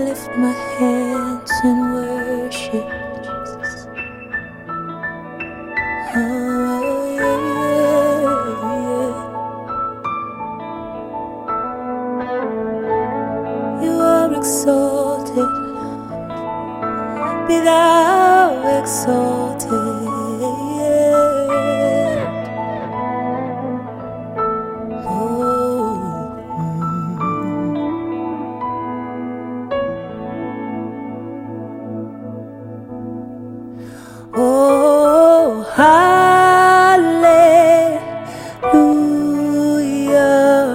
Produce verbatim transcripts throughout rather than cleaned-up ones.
lift my hands in worship. Oh, yeah, yeah. You are exalted, be thou exalted. Oh, hallelujah,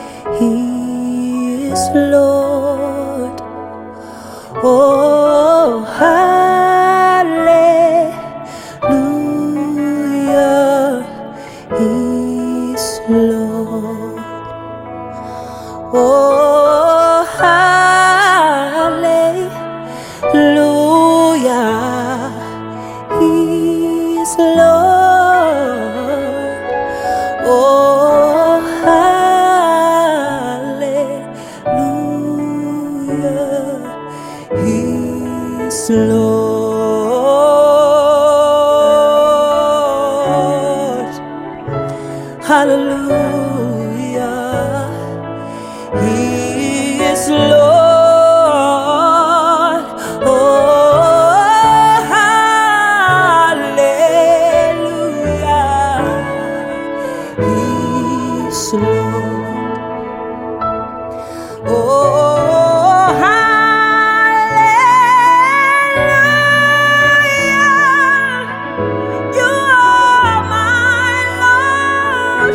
He is Lord. Oh, hallelujah, He is Lord. Oh, hallelujah, He is Lord. Oh, hallelujah, He is Lord. Hallelujah, He is Lord. Oh, Lord. Oh, hallelujah, you are my Lord.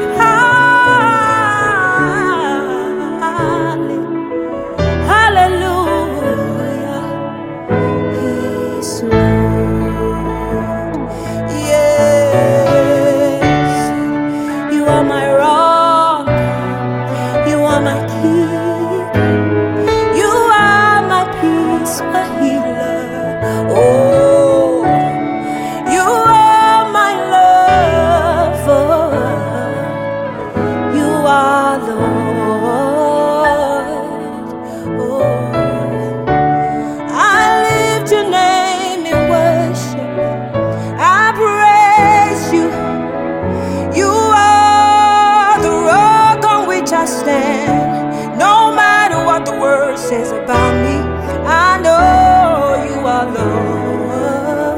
Hallelujah, He's Lord. Yes, you are my rock, you are my king, you are my peace, my healer. Oh, you are my lover, you are Lord. Oh, I lift your name in worship, I praise you. You are the rock on which I stand. No matter what the world says about me, I know you are Lord.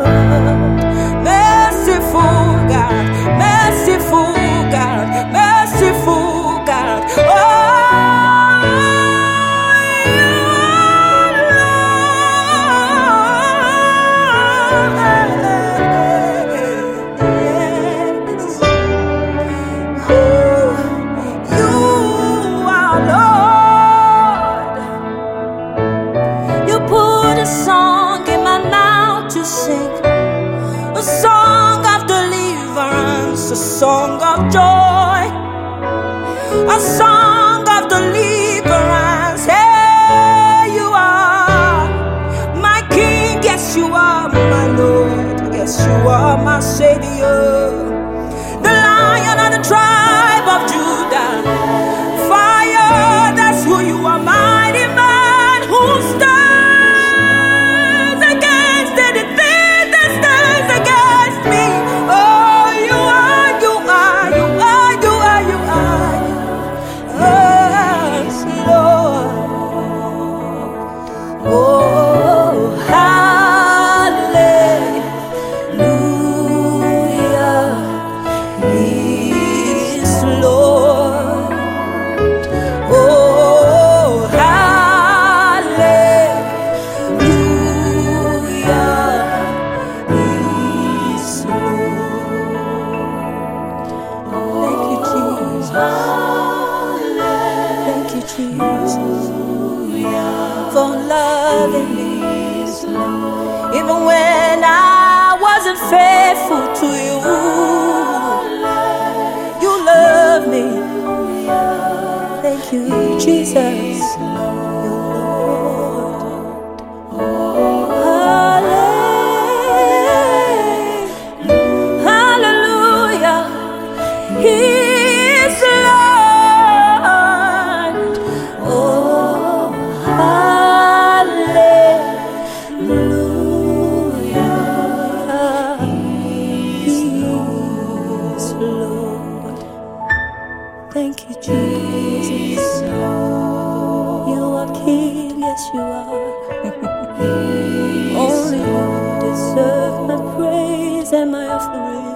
Merciful God, merciful God, merciful God. Oh, you are Lord. Yes. You are Lord. You put a song in my mouth to sing, a song of deliverance, a song of joy, a song of deliverance. Hey, you are my King, yes you are my Lord, yes you are my Savior, the Lion of the tribe of Judah. Fire, that's who you are, mighty man who stands against anything that stands against me. Oh, you are, you are, you are, you are, you are, yes, Lord. Oh, hallelujah, He is Lord. Oh, hallelujah, He is Lord. Thank you, Jesus. Thank you, Jesus, for loving me, even when I wasn't faithful to you. You love me. Thank you, Jesus, your Lord. Hallelujah, He is Lord. Oh, hallelujah. deserve my praise and my offering.